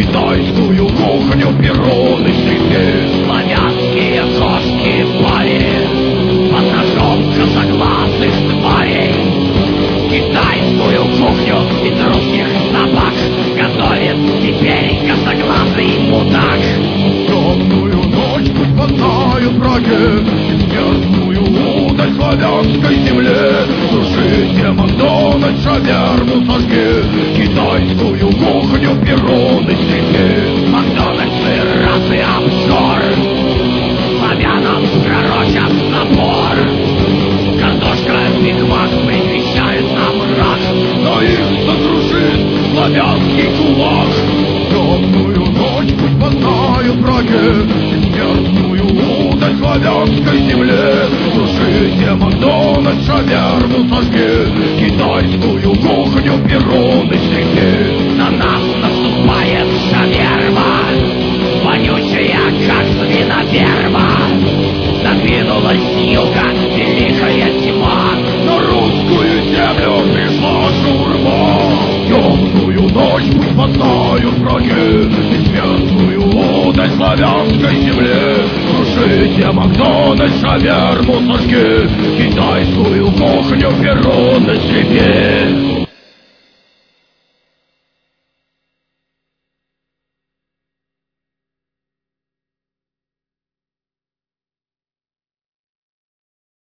китайскую кухню, перроны, цепи, славянские кошки пали под ножом косоглазых тварей. Китайскую кухню из русских собак готовит теперь косоглазый мудак. темную ночь пусть мотают враги, бессмертную удаль славянской земле. Сушите Макдональдс, шаверму, сожги, китайскую кухню, перроны, цепи. Макдональдсы, расы, обжор, славянам пророчат напор. Картошка, бигмак предвещает нам рак, но их сокрушит славянский кулак. Темную ночь пусть познают враги, бессмертную удаль славянской земле. Сушите Макдональдс, шаверму, сожги, китайскую кухню, перроны, цепи. на нас наступает шаверма, вонючая, как свиноферма. Надвинулась с юга великая тьма, На русскую землю пришла шаурма. Темную ночь пусть познают враги, бессмертную удаль славянской земле. Крушите Макдональдс, шаверму, сожги, китайскую кухню, перроны, цепи.